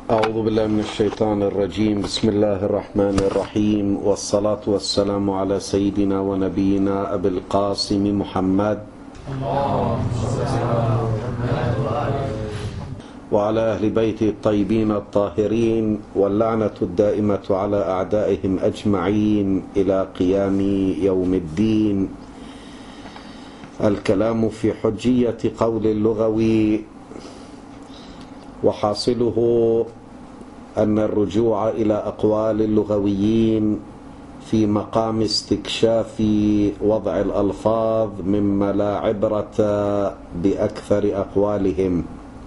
أعوذ بالله من الشيطان الرجيم. بسم الله الرحمن الرحيم، والصلاة والسلام على سيدنا ونبينا أبي القاسم محمد وعلى أهل بيته الطيبين الطاهرين، واللعنة الدائمة على أعدائهم أجمعين إلى قيام يوم الدين. الكلام في حجية قول اللغوي، وحاصله أن الرجوع إلى أقوال اللغويين في مقام استكشاف وضع الألفاظ مما لا عبرة بأكثر أقوالهم،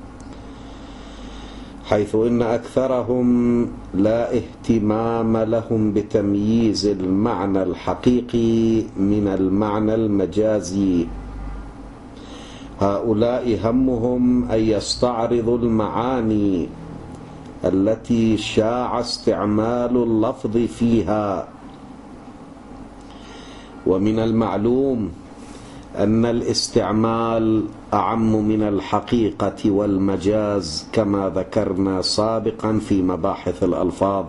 حيث إن أكثرهم لا اهتمام لهم بتمييز المعنى الحقيقي من المعنى المجازي. هؤلاء همهم أن يستعرضوا المعاني التي شاع استعمال اللفظ فيها، ومن المعلوم أن الاستعمال أعم من الحقيقة والمجاز كما ذكرنا سابقا في مباحث الألفاظ.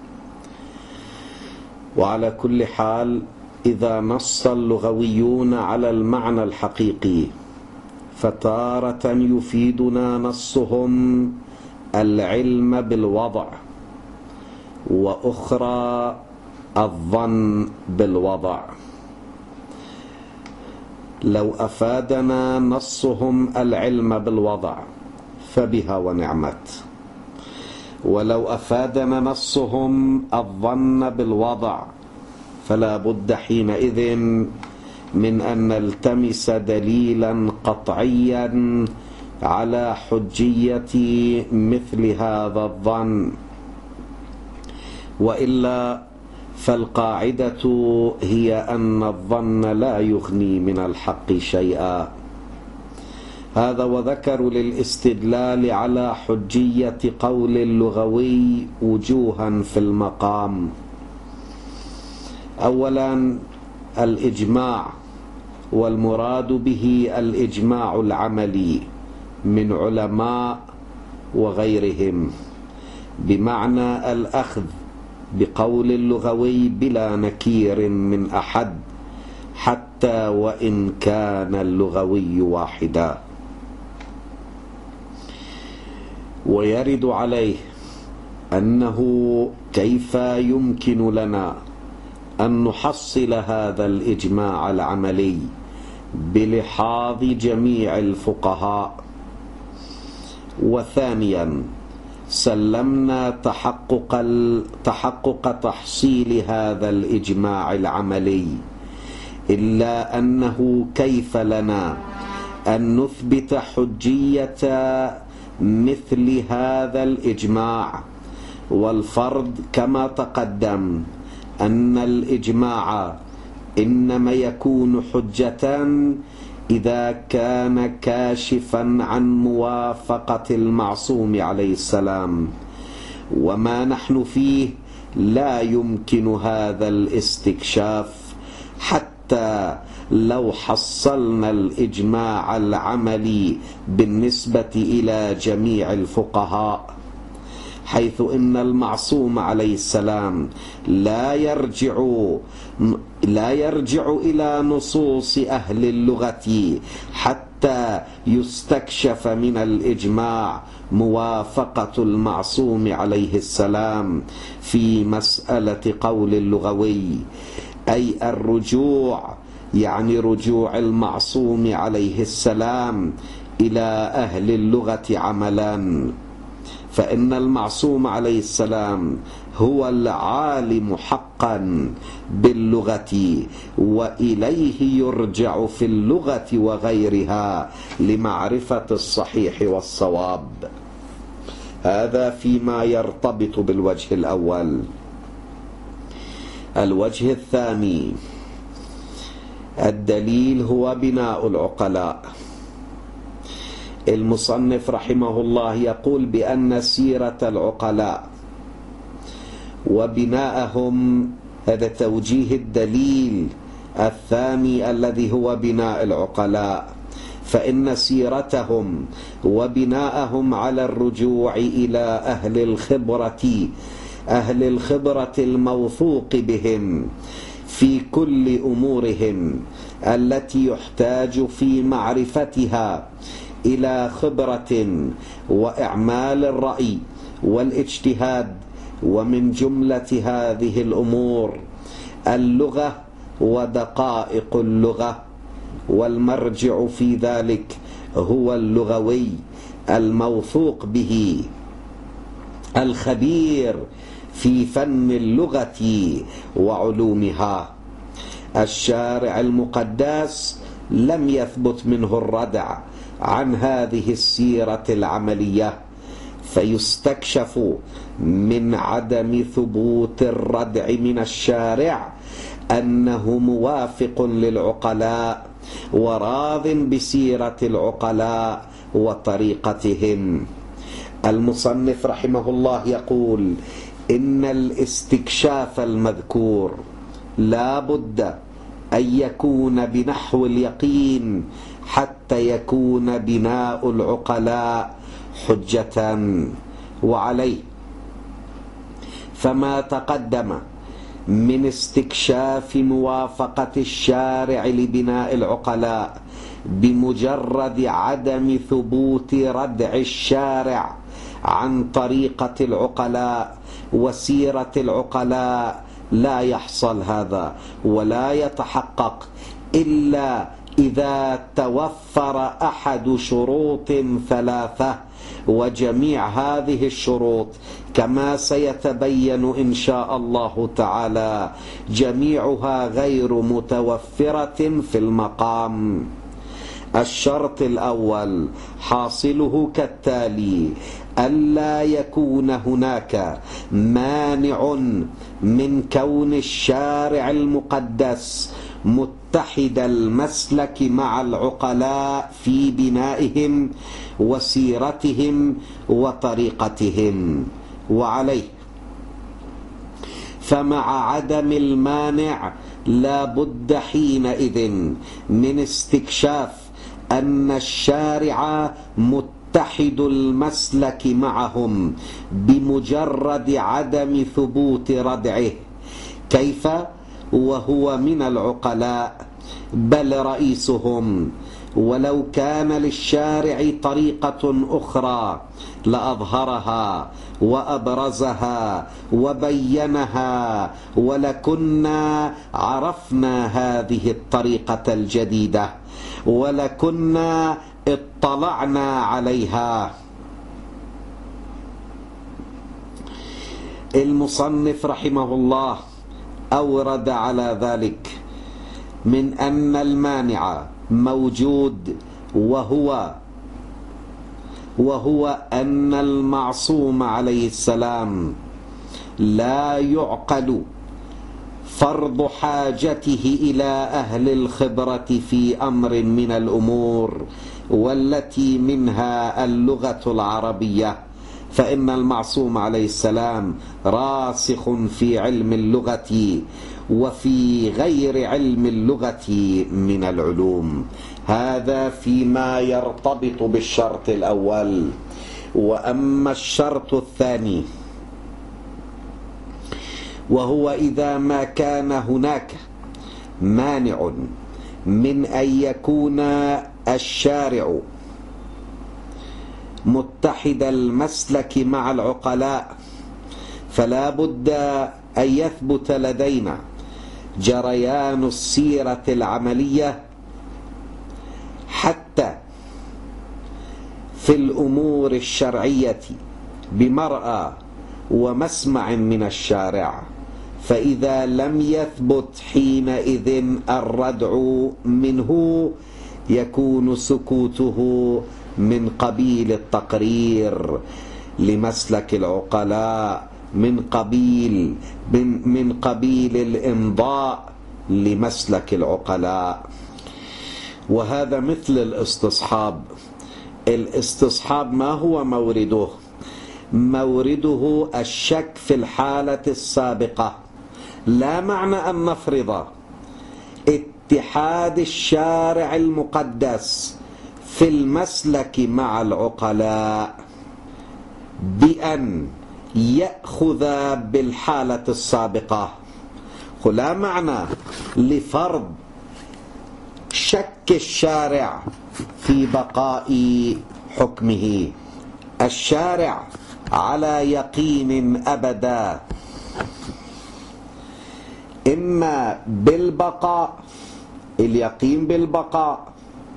وعلى كل حال، إذا نص اللغويون على المعنى الحقيقي فتارة يفيدنا نصهم العلم بالوضع، وأخرى الظن بالوضع. لو أفادنا نصهم العلم بالوضع فبها ونعمت، ولو أفادنا نصهم الظن بالوضع فلا بد حينئذ من أن نلتمس دليلا قطعيا على حجية مثل هذا الظن، وإلا فالقاعدة هي أن الظن لا يغني من الحق شيئا. هذا وذكروا للاستدلال على حجية قول اللغوي وجوها في المقام. أولا الإجماع، والمراد به الإجماع العملي من علماء وغيرهم، بمعنى الأخذ بقول اللغوي بلا نكير من أحد حتى وإن كان اللغوي واحدا. ويرد عليه أنه كيف يمكن لنا أن نحصل هذا الإجماع العملي بلحاظ جميع الفقهاء. وثانيا سلمنا تحقق تحصيل هذا الإجماع العملي، إلا أنه كيف لنا أن نثبت حجية مثل هذا الإجماع؟ والفرض كما تقدم أن الإجماع إنما يكون حجة إذا كان كاشفا عن موافقة المعصوم عليه السلام، وما نحن فيه لا يمكن هذا الاستكشاف حتى لو حصلنا الإجماع العملي بالنسبة إلى جميع الفقهاء، حيث إن المعصوم عليه السلام لا يرجع إلى نصوص أهل اللغة حتى يستكشف من الإجماع موافقة المعصوم عليه السلام في مسألة قول اللغوي، أي الرجوع، يعني رجوع المعصوم عليه السلام إلى أهل اللغة عملا. فإن المعصوم عليه السلام هو العالم حقا باللغة، وإليه يرجع في اللغة وغيرها لمعرفة الصحيح والصواب. هذا فيما يرتبط بالوجه الأول. الوجه الثاني، الدليل هو بناء العقلاء. المصنف رحمه الله يقول بأن سيرة العقلاء وبناءهم، هذا توجيه الدليل الثاني الذي هو بناء العقلاء، فإن سيرتهم وبناءهم على الرجوع إلى أهل الخبرة الموثوق بهم في كل أمورهم التي يحتاج في معرفتها إلى خبرة وإعمال الرأي والاجتهاد. ومن جملة هذه الأمور اللغة ودقائق اللغة، والمرجع في ذلك هو اللغوي الموثوق به الخبير في فن اللغة وعلومها. الشارع المقدس لم يثبت منه الردع عن هذه السيرة العملية، فيستكشف من عدم ثبوت الردع من الشارع أنه موافق للعقلاء وراض بسيرة العقلاء وطريقتهم. المصنف رحمه الله يقول: إن الاستكشاف المذكور لا بد أن يكون بنحو اليقين حتى يكون بناء العقلاء حجة. وعليه فما تقدم من استكشاف موافقة الشارع لبناء العقلاء بمجرد عدم ثبوت ردع الشارع عن طريقة العقلاء وسيرة العقلاء لا يحصل هذا ولا يتحقق إلا إذا توفر أحد شروط ثلاثة، وجميع هذه الشروط كما سيتبين إن شاء الله تعالى جميعها غير متوفرة في المقام. الشرط الأول حاصله كالتالي: ألا يكون هناك مانع من كون الشارع المقدس متحد المسلك مع العقلاء في بنائهم وسيرتهم وطريقتهم. وعليه فمع عدم المانع لا بد حينئذ من استكشاف أن الشارع متحد المسلك معهم بمجرد عدم ثبوت ردعه. كيف وهو من العقلاء بل رئيسهم؟ ولو كان للشارع طريقة أخرى لأظهرها وأبرزها وبينها، ولكنا عرفنا هذه الطريقة الجديدة ولكنا اطلعنا عليها. المصنف رحمه الله أورد على ذلك من أن المانع موجود، وهو أن المعصوم عليه السلام لا يعقل فرض حاجته إلى أهل الخبرة في أمر من الأمور والتي منها اللغة العربية، فإن المعصوم عليه السلام راسخ في علم اللغة وفي غير علم اللغة من العلوم. هذا فيما يرتبط بالشرط الأول. وأما الشرط الثاني وهو إذا ما كان هناك مانع من أن يكون الشارع متحد المسلك مع العقلاء، فلا بد أن يثبت لدينا جريان السيرة العملية حتى في الأمور الشرعية بمرأى ومسمع من الشارع. فإذا لم يثبت حينئذ الردع منه يكون سكوته من قبيل التقرير لمسلك العقلاء، من قبيل الإمضاء لمسلك العقلاء. وهذا مثل الاستصحاب. الاستصحاب ما هو مورده؟ مورده الشك في الحالة السابقة. لا معنى أن نفرض اتحاد الشارع المقدس في المسلك مع العقلاء بأن يأخذ بالحالة السابقة. لا معنى لفرض شك الشارع في بقاء حكمه. الشارع على يقين أبدا إما بالبقاء، اليقين بالبقاء،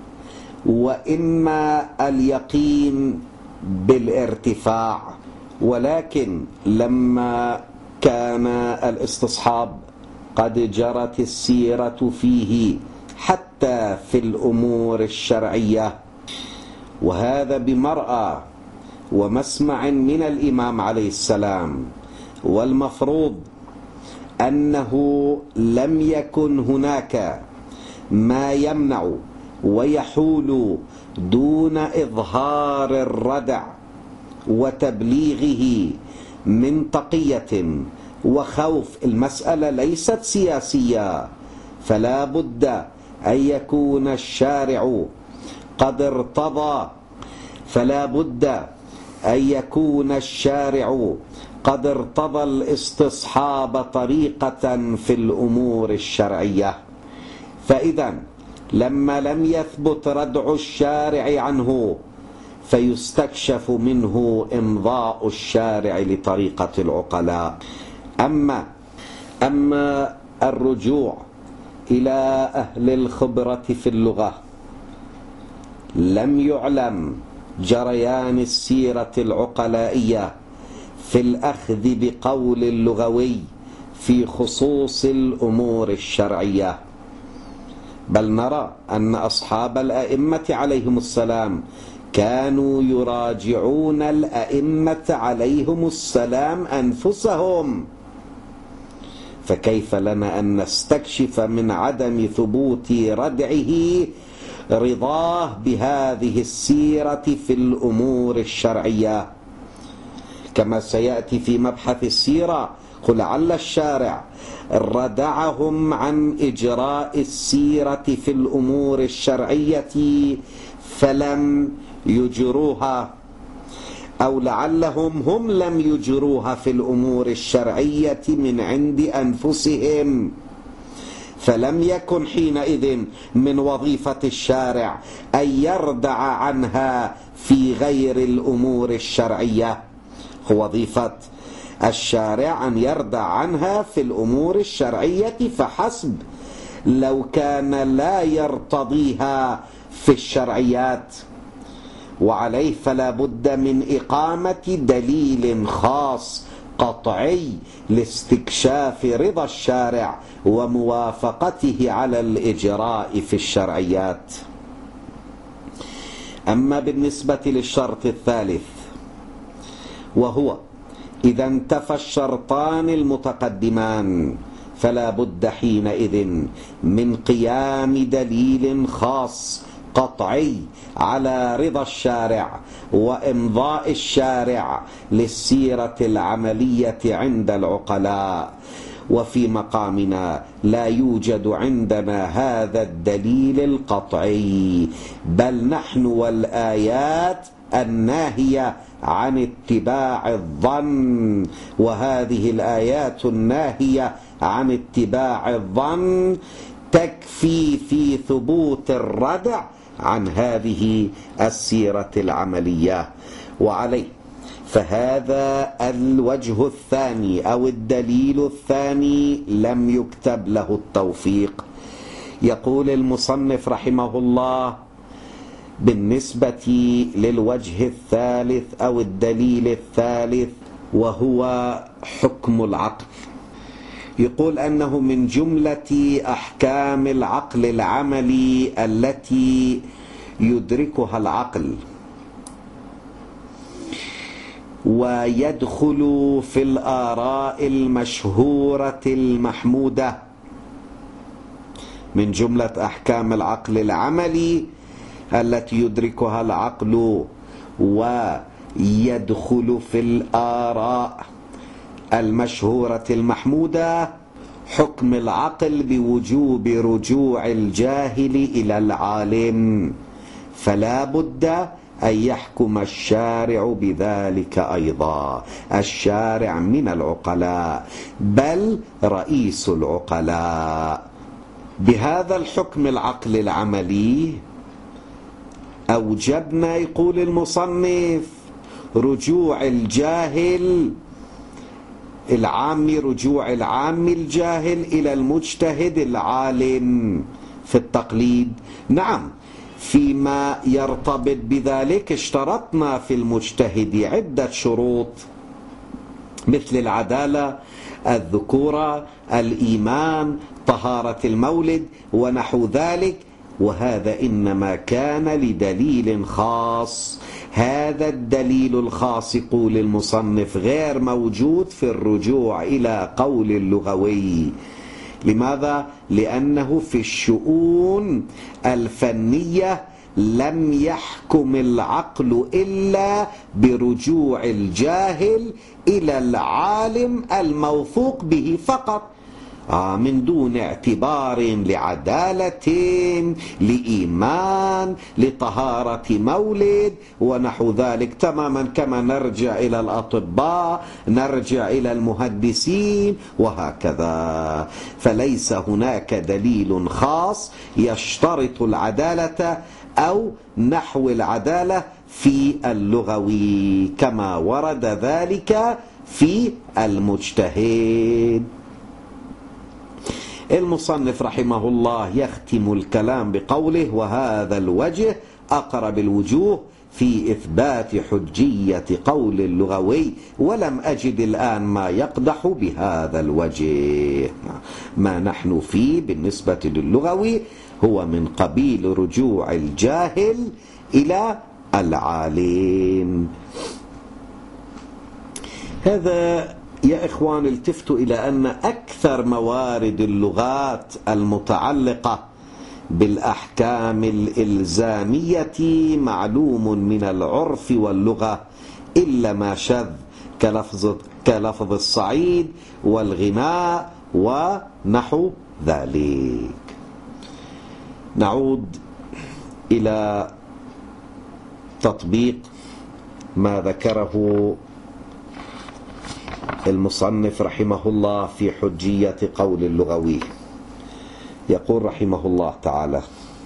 وإما اليقين بالارتفاع. ولكن لما كان الاستصحاب قد جرت السيرة فيه حتى في الأمور الشرعية، وهذا بمرأى ومسمع من الإمام عليه السلام، والمفروض أنه لم يكن هناك ما يمنع ويحول دون إظهار الردع وتبليغه من تقية وخوف. المسألة ليست سياسية، فلا بد أن يكون الشارع قد ارتضى، فلا بد أن يكون الشارع قد ارتضى الاستصحاب طريقة في الأمور الشرعية. فإذا لما لم يثبت ردع الشارع عنه فيستكشف منه إمضاء الشارع لطريقة العقلاء. أما الرجوع إلى أهل الخبرة في اللغة، لم يعلم جريان السيرة العقلائية في الأخذ بقول اللغوي في خصوص الأمور الشرعية، بل نرى أن أصحاب الأئمة عليهم السلام كانوا يراجعون الأئمة عليهم السلام أنفسهم، فكيف لنا أن نستكشف من عدم ثبوت ردعه رضاه بهذه السيرة في الأمور الشرعية؟ كما سيأتي في مبحث السيرة، قل لعل الشارع ردعهم عن إجراء السيرة في الأمور الشرعية فلم يجروها، أو لعلهم هم لم يجروها في الأمور الشرعية من عند أنفسهم، فلم يكن حينئذ من وظيفة الشارع أن يردع عنها في غير الأمور الشرعية. وظيفة الشارع أن يردع عنها في الأمور الشرعية فحسب، لو كان لا يرتضيها في الشرعيات. وعليه فلا بد من إقامة دليل خاص قطعي لاستكشاف رضا الشارع وموافقته على الإجراء في الشرعيات. أما بالنسبة للشرط الثالث، وهو إذا انتفى الشرطان المتقدمان، فلا بد حينئذ من قيام دليل خاص قطعي على رضا الشارع وإمضاء الشارع للسيرة العملية عند العقلاء. وفي مقامنا لا يوجد عندنا هذا الدليل القطعي، بل نحن والآيات الناهية عن اتباع الظن، وهذه الآيات الناهية عن اتباع الظن تكفي في ثبوت الردع عن هذه السيرة العملية. وعليه فهذا الوجه الثاني أو الدليل الثاني لم يكتب له التوفيق. يقول المصنف رحمه الله بالنسبة للوجه الثالث أو الدليل الثالث، وهو حكم العقل، يقول أنه من جملة أحكام العقل العملي التي يدركها العقل ويدخل في الآراء المشهورة المحمودة. من جملة أحكام العقل العملي التي يدركها العقل ويدخل في الآراء المشهورة المحمودة حكم العقل بوجوب رجوع الجاهل إلى العالم، فلا بد أن يحكم الشارع بذلك أيضا. الشارع من العقلاء، بل رئيس العقلاء. بهذا الحكم العقل العملي أوجبنا، يقول المصنف، رجوع الجاهل العام، رجوع العام الجاهل إلى المجتهد العالم في التقليد. نعم، فيما يرتبط بذلك اشترطنا في المجتهد عدة شروط، مثل العدالة، الذكورة، الإيمان، طهارة المولد ونحو ذلك، وهذا إنما كان لدليل خاص. هذا الدليل الخاص، يقول المصنف، غير موجود في الرجوع إلى قول اللغوي. لماذا؟ لأنه في الشؤون الفنية لم يحكم العقل إلا برجوع الجاهل إلى العالم الموثوق به فقط، من دون اعتبار لعدالة، لإيمان، لطهارة مولد ونحو ذلك، تماما كما نرجع إلى الأطباء، نرجع إلى المهندسين وهكذا. فليس هناك دليل خاص يشترط العدالة أو نحو العدالة في اللغوي كما ورد ذلك في المجتهد. المصنف رحمه الله يختم الكلام بقوله: وهذا الوجه أقرب الوجوه في إثبات حجية قول اللغوي، ولم أجد الآن ما يقدح بهذا الوجه. ما نحن فيه بالنسبة للغوي هو من قبيل رجوع الجاهل إلى العالم. هذا يا إخوان التفتوا إلى أن أكثر موارد اللغات المتعلقة بالأحكام الإلزامية معلوم من العرف واللغة، إلا ما شذ كلفظ الصعيد والغناء ونحو ذلك. نعود إلى تطبيق ما ذكره المصنف رحمه الله في حجية قول اللغوي. يقول رحمه الله تعالى: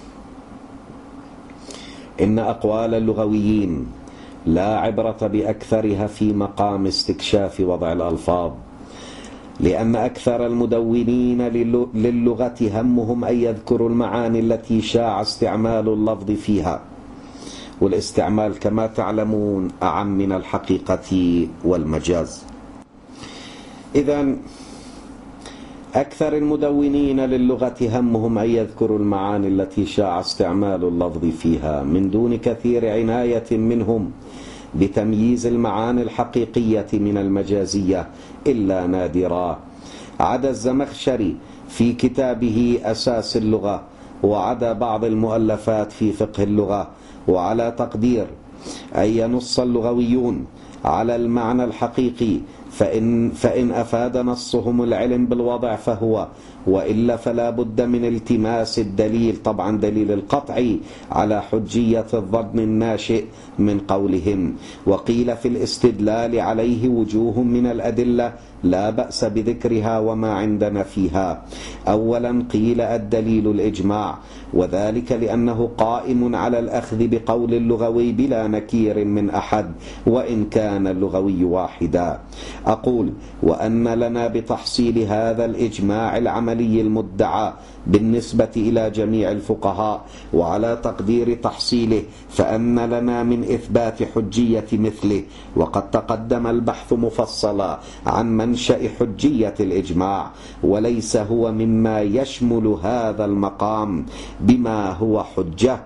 إن أقوال اللغويين لا عبرة بأكثرها في مقام استكشاف وضع الألفاظ، لأن أكثر المدونين للغة همهم أن يذكروا المعاني التي شاع استعمال اللفظ فيها، والاستعمال كما تعلمون أعم من الحقيقة والمجاز. إذن أكثر المدونين للغة همهم أن يذكروا المعاني التي شاع استعمال اللفظ فيها، من دون كثير عناية منهم بتمييز المعاني الحقيقية من المجازية إلا نادرا، عدا الزمخشري في كتابه أساس اللغة، وعدا بعض المؤلفات في فقه اللغة. وعلى تقدير أن ينص اللغويون على المعنى الحقيقي فإن أفاد نصهم العلم بالوضع فهو، وإلا فلا بد من التماس الدليل، طبعا دليل القطع، على حجية الظن الناشئ من قولهم. وقيل في الاستدلال عليه وجوه من الأدلة لا بأس بذكرها وما عندنا فيها. أولا قيل الدليل الإجماع، وذلك لأنه قائم على الأخذ بقول اللغوي بلا نكير من أحد وإن كان اللغوي واحدا. أقول: وأن لنا بتحصيل هذا الإجماع العملي المدعى بالنسبة إلى جميع الفقهاء، وعلى تقدير تحصيله فأن لنا من إثبات حجية مثله. وقد تقدم البحث مفصلا عن منشأ حجية الإجماع، وليس هو مما يشمل هذا المقام بما هو حجة،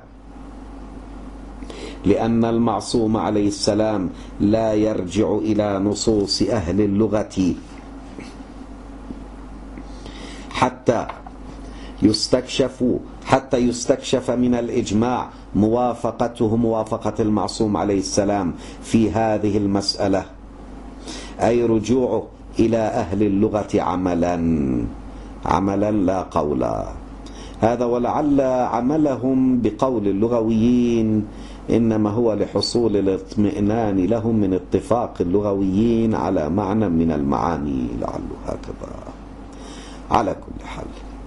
لأن المعصوم عليه السلام لا يرجع إلى نصوص أهل اللغة حتى يستكشف من الإجماع موافقة المعصوم عليه السلام في هذه المسألة، أي رجوعه إلى أهل اللغة عملا لا قولا. هذا ولعل عملهم بقول اللغويين إنما هو لحصول الاطمئنان لهم من اتفاق اللغويين على معنى من المعاني، لعله هكذا. على كل حال،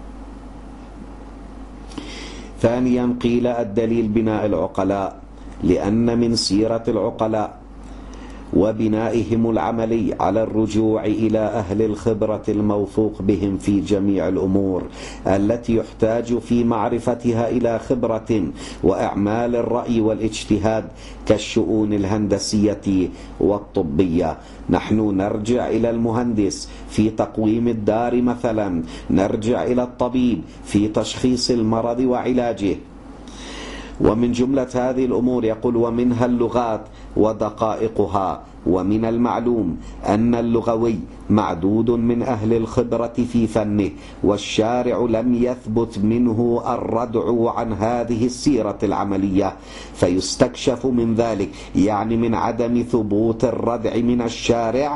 ثانيا قيل الدليل بناء العقلاء، لأن من سيرة العقلاء وبنائهم العملي على الرجوع إلى أهل الخبرة الموثوق بهم في جميع الأمور التي يحتاج في معرفتها إلى خبرة وإعمال الرأي والاجتهاد كالشؤون الهندسية والطبية. نحن نرجع إلى المهندس في تقويم الدار مثلا، نرجع إلى الطبيب في تشخيص المرض وعلاجه. ومن جملة هذه الأمور يقول: ومنها اللغات ودقائقها. ومن المعلوم أن اللغوي معدود من أهل الخبرة في فنه، والشارع لم يثبت منه الردع عن هذه السيرة العملية، فيستكشف من ذلك، يعني من عدم ثبوت الردع من الشارع،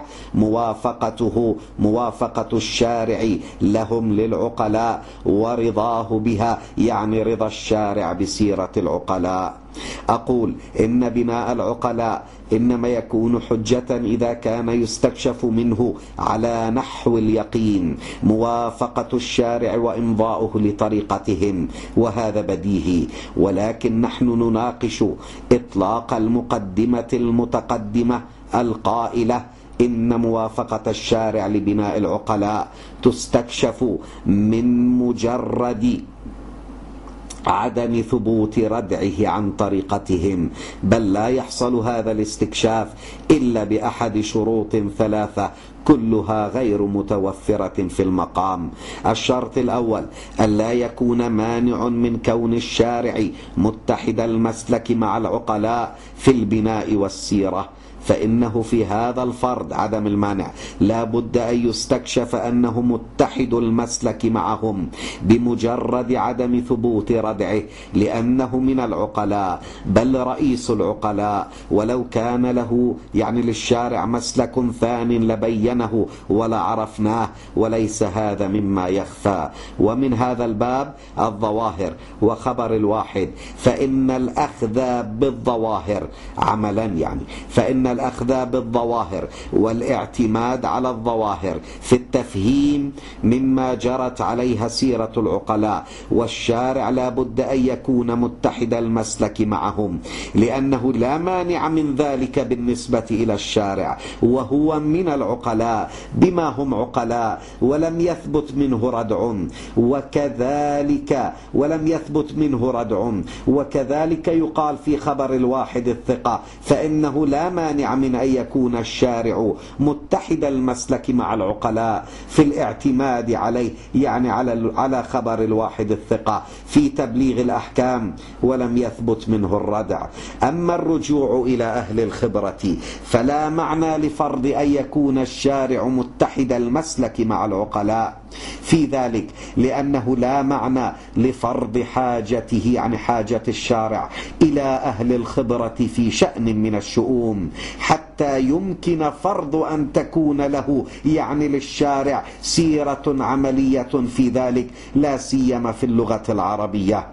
موافقة الشارع لهم للعقلاء ورضاه بها، يعني رضا الشارع بسيرة العقلاء. أقول إن بناء العقلاء إنما يكون حجة إذا كان يستكشف منه على نحو اليقين موافقة الشارع وإمضاؤه لطريقتهم، وهذا بديهي. ولكن نحن نناقش إطلاق المقدمة المتقدمة القائلة إن موافقة الشارع لبناء العقلاء تستكشف من مجرد عدم ثبوت ردعه عن طريقتهم، بل لا يحصل هذا الاستكشاف إلا بأحد شروط ثلاثة كلها غير متوفرة في المقام. الشرط الأول: ألا يكون مانع من كون الشارع متحد المسلك مع العقلاء في البناء والسيرة، فإنه في هذا الفرض عدم المانع لا بد أن يستكشف أنه متحد المسلك معهم بمجرد عدم ثبوت ردعه، لأنه من العقلاء بل رئيس العقلاء، ولو كان له يعني للشارع مسلك ثان لبينه ولعرفناه، وليس هذا مما يخفى. ومن هذا الباب الظواهر وخبر الواحد، فإن الأخذ بالظواهر عملا، يعني فإن الأخذ بالظواهر والاعتماد على الظواهر في التفهيم مما جرت عليها سيرة العقلاء، والشارع لا بد أن يكون متحد المسلك معهم، لأنه لا مانع من ذلك بالنسبة إلى الشارع، وهو من العقلاء بما هم عقلاء ولم يثبت منه ردع، وكذلك يقال في خبر الواحد الثقة، فإنه لا مانع من أن يكون الشارع متحد المسلك مع العقلاء في الاعتماد عليه، يعني على خبر الواحد الثقة في تبليغ الأحكام، ولم يثبت منه الردع. أما الرجوع إلى أهل الخبرة فلا معنى لفرض أن يكون الشارع متحد المسلك مع العقلاء في ذلك، لأنه لا معنى لفرض حاجته، يعني حاجة الشارع إلى أهل الخبرة في شأن من الشؤون، حتى يمكن فرض أن تكون له، يعني للشارع، سيرة عملية في ذلك، لا سيما في اللغة العربية.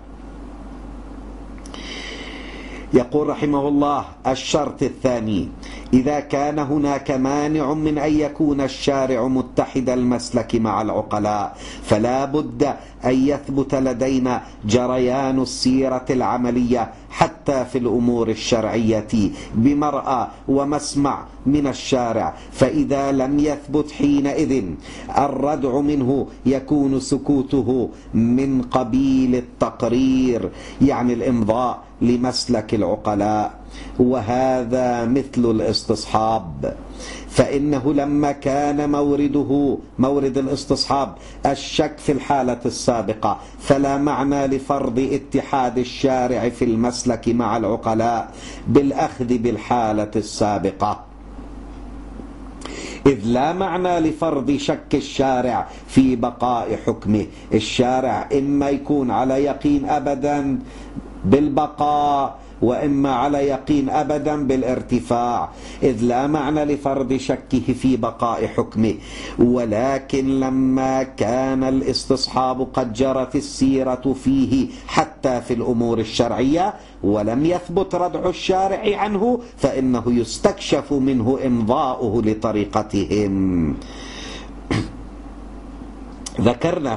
يقول رحمه الله: الشرط الثاني: إذا كان هناك مانع من أن يكون الشارع متحد المسلك مع العقلاء، فلا بد أن يثبت لدينا جريان السيرة العملية حتى في الأمور الشرعية بمرأى ومسمع من الشارع، فإذا لم يثبت حينئذ الردع منه يكون سكوته من قبيل التقرير، يعني الإمضاء لمسلك العقلاء، وهذا مثل الاستصحاب، فإنه لما كان مورد الاستصحاب الشك في الحالة السابقة، فلا معنى لفرض اتحاد الشارع في المسلك مع العقلاء بالأخذ بالحالة السابقة، إذ لا معنى لفرض شك الشارع في بقاء حكمه. الشارع إما يكون على يقين أبدا بالبقاء وإما على يقين أبدا بالارتفاع، إذ لا معنى لفرض شكه في بقاء حكمه. ولكن لما كان الاستصحاب قد جرت السيرة فيه حتى في الأمور الشرعية ولم يثبت ردع الشارع عنه، فإنه يستكشف منه إمضاؤه لطريقتهم. ذكرنا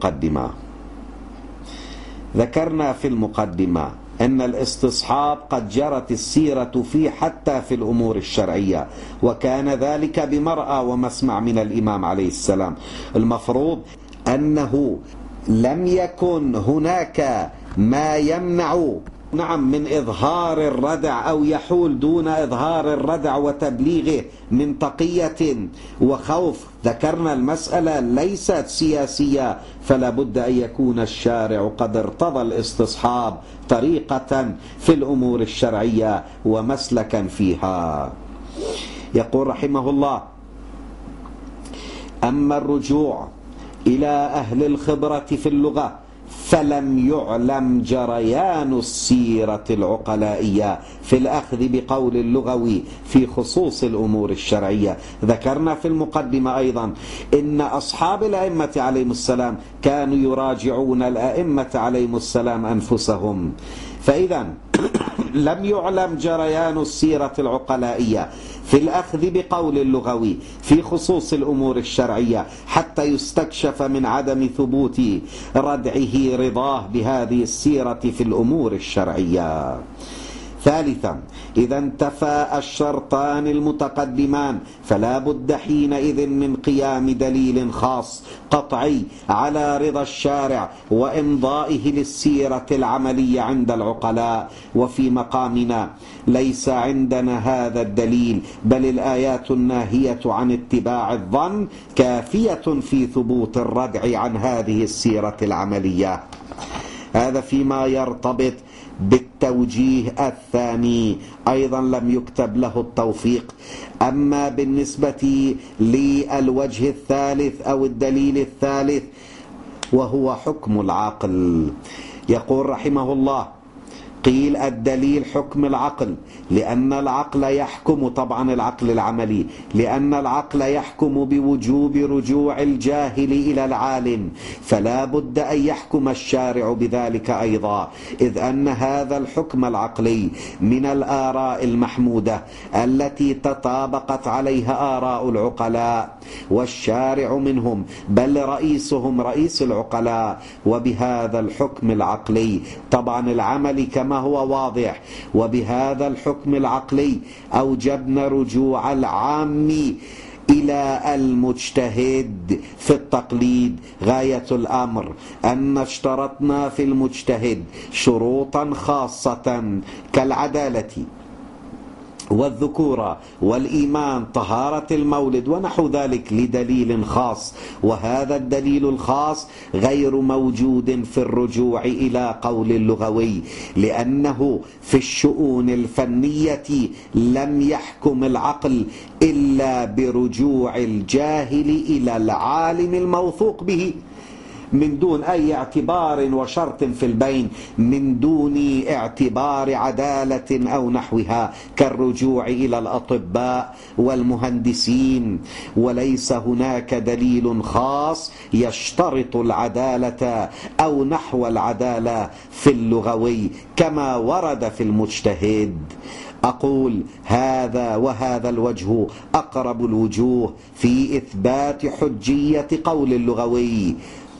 في المقدمة أن الاستصحاب قد جرت السيرة فيه حتى في الأمور الشرعية، وكان ذلك بمرأى ومسمع من الإمام عليه السلام. المفروض أنه لم يكن هناك ما يمنع من إظهار الردع أو يحول دون إظهار الردع وتبليغه من تقية وخوف. ذكرنا المسألة ليست سياسية، فلا بد أن يكون الشارع قد ارتضى الاستصحاب طريقة في الأمور الشرعية ومسلكا فيها. يقول رحمه الله: أما الرجوع إلى أهل الخبرة في اللغة فلم يعلم جريان السيرة العقلائية في الأخذ بقول اللغوي في خصوص الأمور الشرعية. ذكرنا في المقدمة أيضا إن أصحاب الأئمة عليهم السلام كانوا يراجعون الأئمة عليهم السلام أنفسهم، فإذا لم يعلم جريان السيرة العقلائية في الأخذ بقول اللغوي في خصوص الأمور الشرعية حتى يستكشف من عدم ثبوت ردعه رضاه بهذه السيرة في الأمور الشرعية. ثالثا: إذا انتفى الشرطان المتقدمان فلا بد حينئذ من قيام دليل خاص قطعي على رضا الشارع وإمضائه للسيرة العملية عند العقلاء. وفي مقامنا ليس عندنا هذا الدليل، بل الآيات الناهية عن اتباع الظن كافية في ثبوت الردع عن هذه السيرة العملية. هذا فيما يرتبط بالتوجيه الثاني، أيضا لم يكتب له التوفيق. أما بالنسبة للوجه الثالث أو الدليل الثالث وهو حكم العقل، يقول رحمه الله: قيل الدليل حكم العقل، لأن العقل يحكم، طبعا العقل العملي، لأن العقل يحكم بوجوب رجوع الجاهل إلى العالم، فلا بد أن يحكم الشارع بذلك أيضا، إذ أن هذا الحكم العقلي من الآراء المحمودة التي تطابقت عليها آراء العقلاء، والشارع منهم بل رئيسهم رئيس العقلاء. وبهذا الحكم العقلي طبعا العمل كما هو واضح، وبهذا الحكم العقلي أوجبنا رجوع العام إلى المجتهد في التقليد. غاية الأمر أن اشترطنا في المجتهد شروطا خاصة كالعدالة والذكورة والإيمان، طهارة المولد ونحو ذلك، لدليل خاص، وهذا الدليل الخاص غير موجود في الرجوع إلى قول اللغوي، لأنه في الشؤون الفنية لم يحكم العقل إلا برجوع الجاهل إلى العالم الموثوق به من دون أي اعتبار وشرط في البين، من دون اعتبار عدالة أو نحوها، كالرجوع إلى الأطباء والمهندسين. وليس هناك دليل خاص يشترط العدالة أو نحو العدالة في اللغوي كما ورد في المجتهد. أقول هذا وهذا الوجه أقرب الوجوه في إثبات حجية قول اللغوي،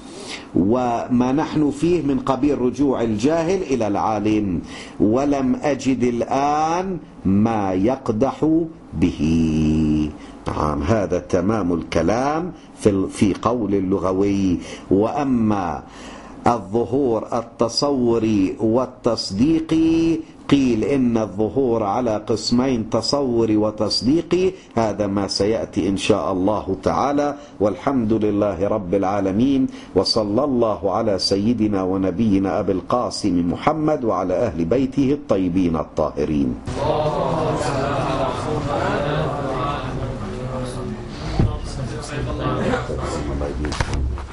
وما نحن فيه من قبيل رجوع الجاهل إلى العالم، ولم أجد الآن ما يقدح به. نعم، هذا تمام الكلام في قول اللغوي. وأما الظهور التصوري والتصديقي، قيل إن الظهور على قسمين، تصوري وتصديقي، هذا ما سيأتي إن شاء الله تعالى. والحمد لله رب العالمين، وصلى الله على سيدنا ونبينا أبي القاسم محمد وعلى أهل بيته الطيبين الطاهرين.